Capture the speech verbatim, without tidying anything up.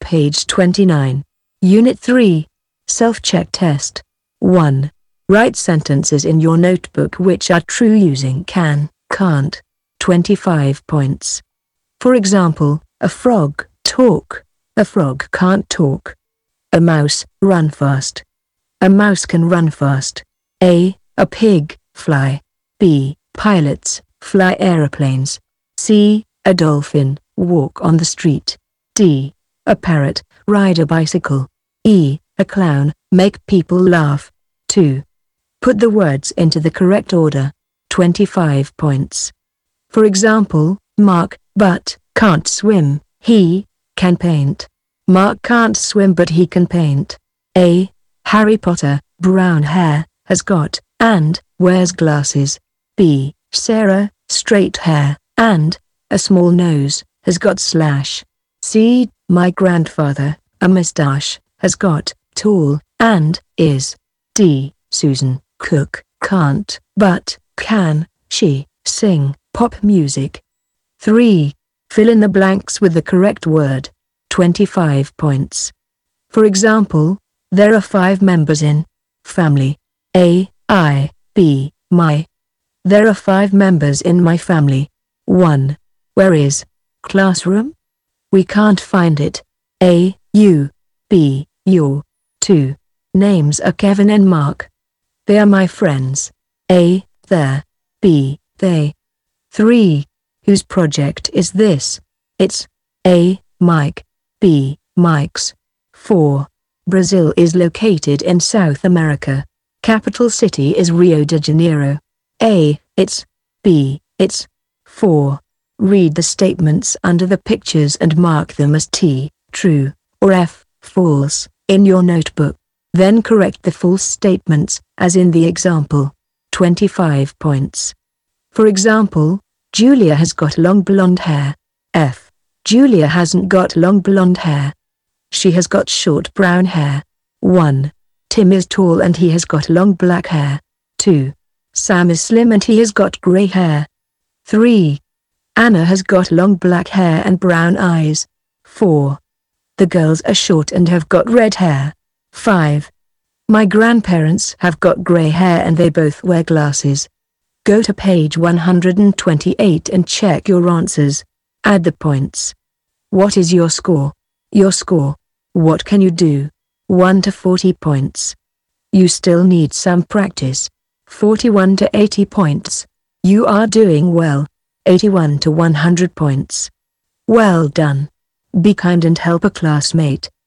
page twenty-nine. Unit three. Self-check test. one. Write sentences in your notebook which are true using can, can't. twenty-five points. For example, a frog, talk. A frog can't talk. A mouse, run fast. A mouse can run fast. A. A pig, fly. B. Pilots, fly aeroplanes. C. A dolphin, walk on the street. D. A parrot, ride a bicycle. E. A clown, make people laugh. two. Put the words into the correct order. twenty-five points. For example, Mark, but, can't swim, he, can paint. Mark can't swim but he can paint. A. Harry Potter, brown hair, has got, and, wears glasses. B. Sarah, straight hair, and, a small nose, has got slash. C. My grandfather, a mustache, has got, tall, and, is. D. Susan, cook, can't, but, can, she, sing, pop music. three. Fill in the blanks with the correct word. twenty-five points. For example, there are five members in family. A, I, B, my. There are five members in my family. one. Where is classroom? We can't find it. A, you. B, your. two. Names are Kevin and Mark. They are my friends. A, their. B, they. three. Whose project is this? It's A, Mike. B, Mike's. four. Brazil is located in South America. Capital city is Rio de Janeiro. A, it's. B, it's. four. Read the statements under the pictures and mark them as T, true, or F, false, in your notebook. Then correct the false statements, as in the example. twenty-five points. For example, Julia has got long blonde hair. F. Julia hasn't got long blonde hair. She has got short brown hair. one. Tim is tall and he has got long black hair. two. Sam is slim and he has got grey hair. three. Anna has got long black hair and brown eyes. four. The girls are short and have got red hair. five. My grandparents have got grey hair and they both wear glasses. Go to page one hundred twenty-eight and check your answers. Add the points. What is your score? Your score. What can you do? one to forty points. You still need some practice. forty-one to eighty points. You are doing well. eighty-one to one hundred points. Well done. Be kind and help a classmate.